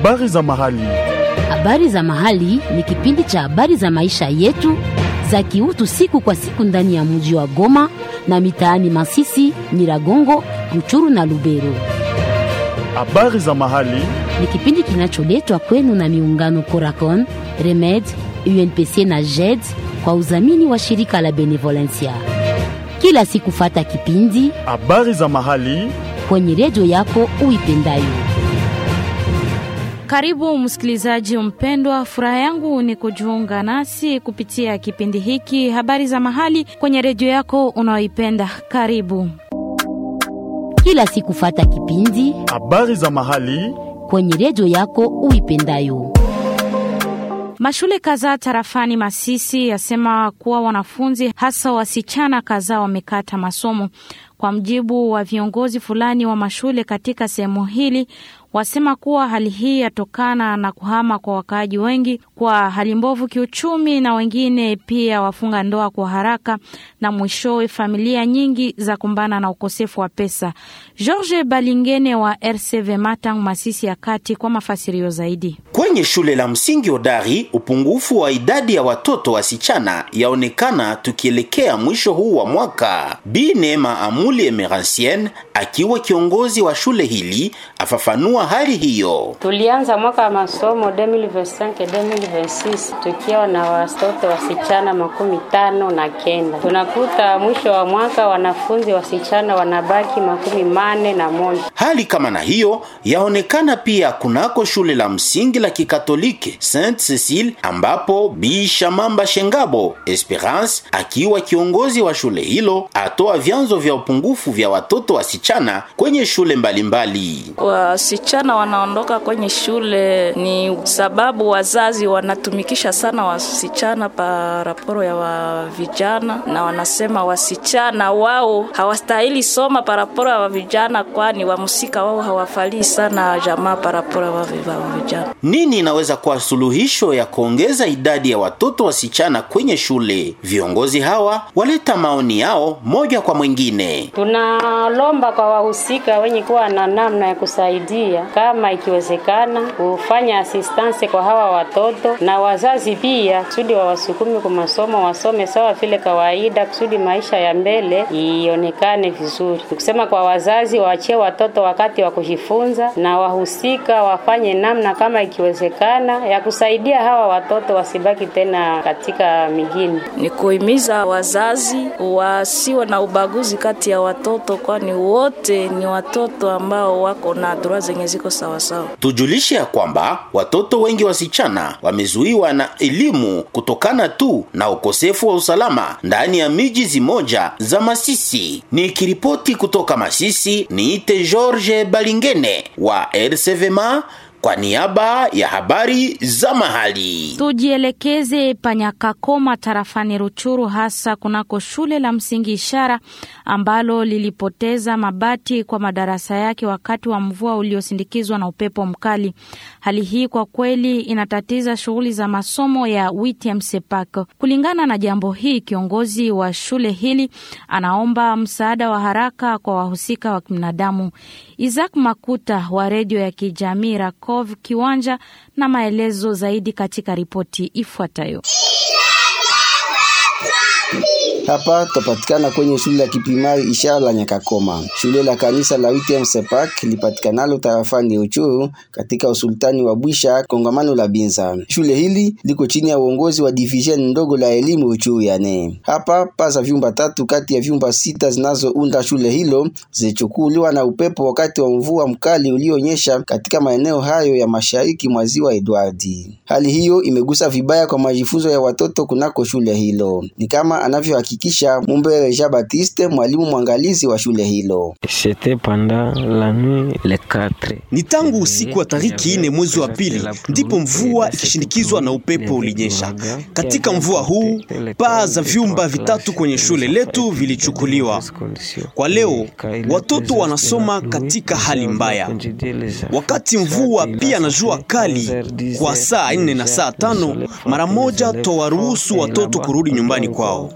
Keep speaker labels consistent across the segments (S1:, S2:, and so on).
S1: Habari za mahali.
S2: Habari za mahali ni kipindi cha habari za maisha yetu za kiutu siku kwa siku ndani ya mji wa Goma na mitaani Masisi, Nyiragongo, Ruchuru na Lubero.
S1: Habari za mahali
S2: ni kipindi kinacholetwa kwenu na miungano Coracon, Remed, UNPC na JED kwa udhamini wa shirika la Benevolencia. Kila siku fata kipindi
S1: habari za mahali
S2: kwenye redio yako uipendayo.
S3: Karibu msikilizaji mpendwa, furaha yangu ni kujiunga nasi kupitia kipindi hiki habari za mahali kwenye redio yako unaoipenda. Karibu.
S2: Kila siku fata kipindi
S1: habari za mahali
S2: kwenye redio yako uipendayo.
S3: Mashule kadhaa tarafani Masisi yasema kuwa wanafunzi hasa wasichana kadhaa wamekata masomo. Kwa mjibu wa viongozi fulani wa mashule katika sehemu hili, wasema kuwa hali hii yatokana na kuhama kwa wakaaji wengi, kwa hali mbovu kiuchumi, na wengine pia wafunga ndoa kwa haraka, na mwishowe familia nyingi za kumbana na ukosefu wa pesa. George Balingene wa RCV Matang Masisi ya Kati kwa mafasirio zaidi.
S4: Kwenye shule la msingi Hodari, upungufu wa idadi ya watoto wasichana yaonekana tukielekea mwisho huu wa mwaka. Bi Neema Amuli Emerancienne akiwa kiongozi wa shule hili afafanua hali hiyo.
S5: Tulianza mwaka wa masomo 2025-2026 tukiwa na watoto wasichana 59. Tunakuta mwisho wa mwaka wanafunzi wasichana wanabaki 41.
S4: Hali kama na hiyo yaonekana pia kunako shule la msingi la Kikatoliki Saint Cecile, ambapo Bi Shamamba Shengabo Esperance akiwa kiongozi wa shule hilo atoa vyanzo vya upungufu vya watoto wasichana kwenye shule mbalimbali.
S6: Wasichana wanaondoka kwenye shule ni sababu wazazi wanatumikisha sana wasichana pa raporo ya vijana, na wanasema wasichana wao hawastahili soma pa raporo ya vijana, kwani wamusika wao hawafali sana jamaa pa raporo ya vijana.
S4: Nini inaweza kuwa suluhisho ya kuongeza idadi ya watoto wasichana kwenye shule? Viongozi hawa waleta maoni yao moja kwa mwingine.
S5: Tunalomba kwa wahusika wenye kuwa na namna ya kusaidia, kama ikiwezekana kufanya assistance kwa hawa watoto, na wazazi pia kusudi wawasukumi kwa masomo, wasome sawa vile kawaida kusudi maisha ya mbele ionekane vizuri. Kusema kwa wazazi waachie watoto wakati wa kujifunza, na wahusika wafanye namna kama ikiwezekana ya kusaidia hawa watoto wasibaki tena katika migini.
S6: Ni kuhimiza wazazi wasiwe na ubaguzi kati ya watoto, kwani wote ni watoto ambao wako na droit zenye ziko sawa sawa.
S4: Tujulishe ya kwamba watoto wengi wasichana wamezuiwa na elimu kutokana tu na ukosefu wa usalama ndani ya miji zimoja za Masisi. Ni kiripoti kutoka Masisi, niite George Balingene wa RCVMA kwa niaba ya habari za mahali.
S3: Tujielekeze Panyakakoma tarafani Ruchuru, hasa kunako shule la msingi Ishara ambalo lilipoteza mabati kwa madarasa yake wakati wa mvua uliosindikizwa na upepo mkali. Hali hii kwa kweli inatatiza shughuli za masomo ya WTM-SEPAC. Kulingana na jambo hii, kiongozi wa shule hili anaomba msaada wa haraka kwa wahusika wa kibinadamu. Isaac Makuta wa redio ya kijamii Rakov Kiwanja na maelezo zaidi katika ripoti ifuatayo.
S7: Hapa tupatikana kwenye shule la kiprimari Ishara la Nyakakoma. Shule la kanisa la WTM-SEPAC lipatikanalo tarafani Ruchuru katika usultani wa Bwisha, kongamano la Binza. Shule hili liko chini ya uongozi wa division ndogo la elimu Ruchuru yane. Hapa pasa vyumba 3 kati ya vyumba 6 zinazounda shule hilo zilichukuliwa na upepo wakati wa mvua mkali ulionyesha katika maeneo hayo ya mashariki mwa ziwa Edwardi. Hali hiyo imegusa vibaya kwa majifunzo ya watoto kunako shule hilo. Ni kama anavyohakikisha Mumbere Jean Baptiste, mwalimu mwangalizi wa shule hilo.
S8: Ni tangu usiku wa tariki 4 mwezi wa pili ndipo mvua ikishindikizwa na upepo ulinyesha. Katika mvua huu paa za vyumba 3 kwenye shule letu vilichukuliwa. Kwa leo watoto wanasoma katika hali mbaya. Wakati mvua pia na jua kali kwa saa 4 na saa 5, mara moja tuwaruhusu watoto kurudi nyumbani kwao.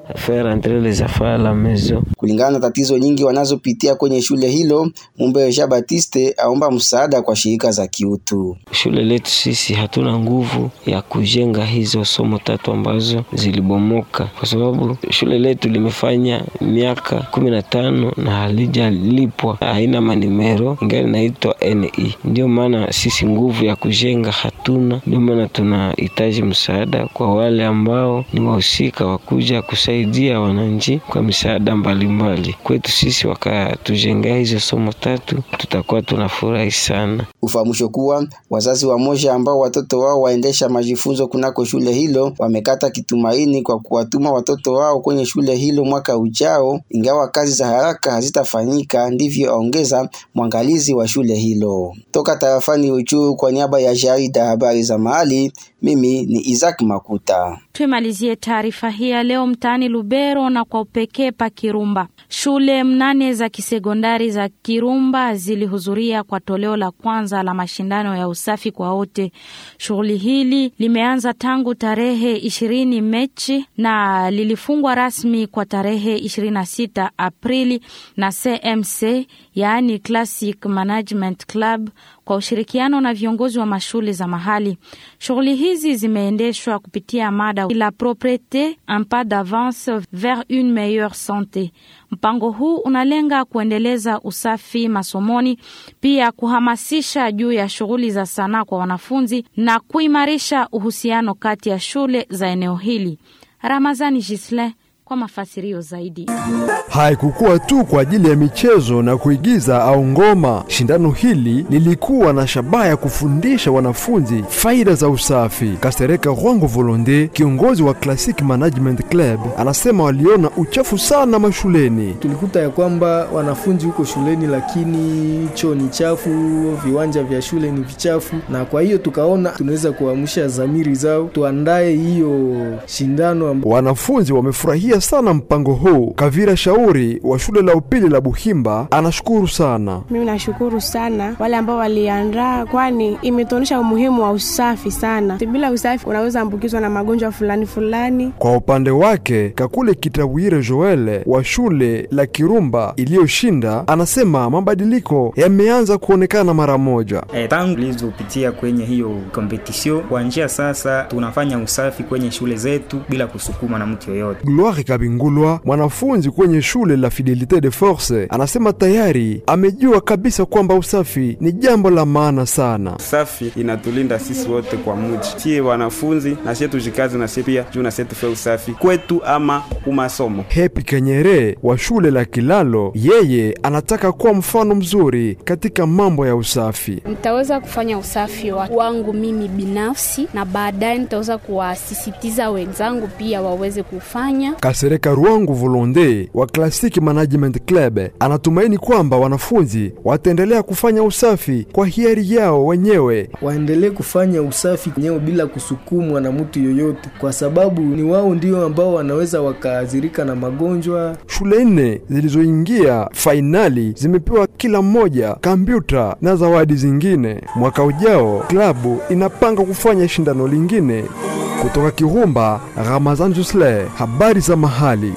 S9: rentrer les affaires à la maison.
S7: Kulingana na tatizo nyingi wanazopitia kwenye shule hilo, Mumbe Jean Baptiste aomba msaada kwa shirika za kiutu.
S9: Shule letu sisi hatuna nguvu ya kujenga hizo somo 3 ambazo zilibomoka, kwa sababu shule letu limefanya miaka 15 na halijalipwa, haina manimero, ingali naitwa NE. Ndio maana sisi nguvu ya kujenga hatuna. Ndio maana tunahitaji msaada kwa wale ambao ni wahusika wakuja kusaidia wananchi kwa misaada mbalimbali. Kwetu sisi wakatujengea hizo somo 3, tutakuwa tunafurahi sana.
S7: Ufahamusho kuwa wazazi wa moja ambao watoto wao waendesha majifunzo kunako shule hilo wamekata kitumaini kwa kuwatuma watoto wao kwenye shule hilo mwaka ujao, ingawa kazi za haraka hazitafanyika, ndivyo aongeza mwangalizi wa shule hilo. Toka tarafani Ruchuru kwa niaba ya jarida habari za mahali, mimi ni Isaac Makuta.
S3: Tumalizie taarifa hii leo mtaani Lubero na kwa upekee pa Kirumba. Shule 8 za kisekondari za Kirumba zilihudhuria kwa toleo la kwanza la mashindano ya usafi kwa wote. Shughuli hili limeanza tangu tarehe 20 Machi na lilifungwa rasmi kwa tarehe 26 Aprili na CMC, yaani Classic Management Club, kwa ushirikiano na viongozi wa mashule za mahali. Shughuli hizi zimeendeshwa kupitia mada la propriété, un pas d'avance vers une meilleure santé. Mpango huu unalenga kuendeleza usafi masomoni, pia kuhamasisha juu ya shughuli za sanaa kwa wanafunzi na kuimarisha uhusiano kati ya shule za eneo hili. Ramazani Gisle kwa mafasirio zaidi.
S10: Haikukuwa tu kwa ajili ya michezo na kuigiza au ngoma. Shindano hili lilikuwa na shabaha ya kufundisha wanafunzi faida za usafi. Kasereka Rwango Volonde, kiongozi wa Classic Management Club, anasema waliona uchafu sana mashuleni.
S11: Tulikuta ya kwamba wanafunzi huko shuleni lakini choo ni chafu, viwanja vya shule ni vichafu, na kwa hiyo tukaona tunaweza kuamsha dhamiri zao, tuandae hiyo shindano.
S10: Wanafunzi wamefurahia sana mpango huu. Kavira Shauri wa shule la upili la Buhimba anashukuru sana.
S12: Mimi nashukuru sana wale ambao waliandaa, kwani imetonesha umuhimu wa usafi sana. Bila usafi unaweza ambukizwa na magonjwa fulani.
S10: Kwa upande wake, Kakule Kitawire Joel wa shule la Kirumba iliyoshinda anasema mabadiliko yameanza kuonekana mara moja.
S13: Tangu tulizopitia kwenye hiyo competition, kwa njia sasa tunafanya usafi kwenye shule zetu bila kusukuma na mtu yoyote.
S10: Gloire Kabingulwa, mwanafunzi kwenye shule la Fidelite de Force, anasema tayari amejua kabisa kwamba usafi ni jambo la maana sana.
S14: Usafi inatulinda sisi wote kwa mji. Sie wanafunzi na sisi tujikaze na sisi pia juu na sisi tufanye usafi kwetu ama kumasomo.
S10: Happy Kenyere wa shule la Kilalo, yeye anataka kuwa mfano mzuri katika mambo ya usafi.
S15: Nitaweza kufanya usafi wangu mimi binafsi na baadaye nitaweza kuwasisitiza wenzangu pia waweze kufanya.
S10: Kasereka Rwango Volonde wa Classic Management Club anatumaini kwamba wanafunzi wataendelea kufanya usafi kwa hiari yao wenyewe.
S11: Waendelee kufanya usafi wenyewe bila kusukumwa na mtu yoyote, kwa sababu ni wao ndio ambao wanaweza wakaadhirika na magonjwa.
S10: Shule 4 zilizoingia finali zimepewa kila mmoja kompyuta na zawadi zingine. Mwaka ujao klabu inapanga kufanya shindano lingine. Kutoka Kirumba, Ramazan Jusle, habari za mahali.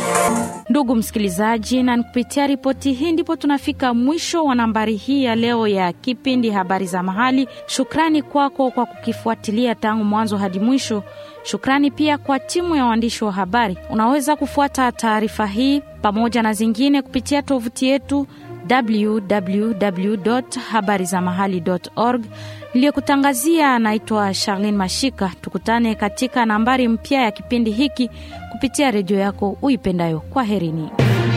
S3: Ndugu msikilizaji, na kupitia ripoti hii ndipo tunafika mwisho wa nambari hii ya leo ya kipindi habari za mahali. Shukrani kwako kwa kukifuatilia tangu mwanzo hadi mwisho. Shukrani pia kwa timu ya waandishi wa habari. Unaweza kufuata taarifa hii pamoja na zingine kupitia tovuti yetu www.habarizamahali.org. Niliyekutangazia naitwa Charlene Mashika. Tukutane katika nambari mpya ya kipindi hiki kupitia redio yako uipendayo. Kwa herini.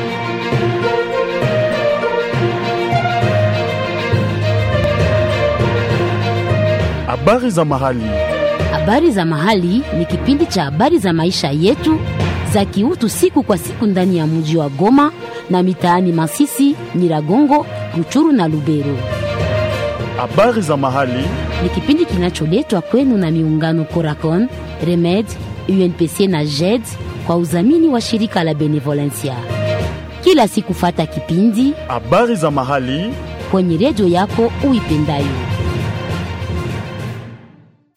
S1: Habari za mahali.
S2: Habari za mahali ni kipindi cha habari za maisha yetu za kiutu siku kwa siku ndani ya mji wa Goma na mitaani Masisi, Nyiragongo, Ruchuru na Lubero.
S1: Habari za mahali
S2: ni kipindi kinacholetwa kwenu na miungano Coracon, Remed, UNPC na JED kwa udhamini wa shirika la Benevolencia. Kila siku fata kipindi
S1: habari za mahali
S2: kwenye redio yako uipendayo.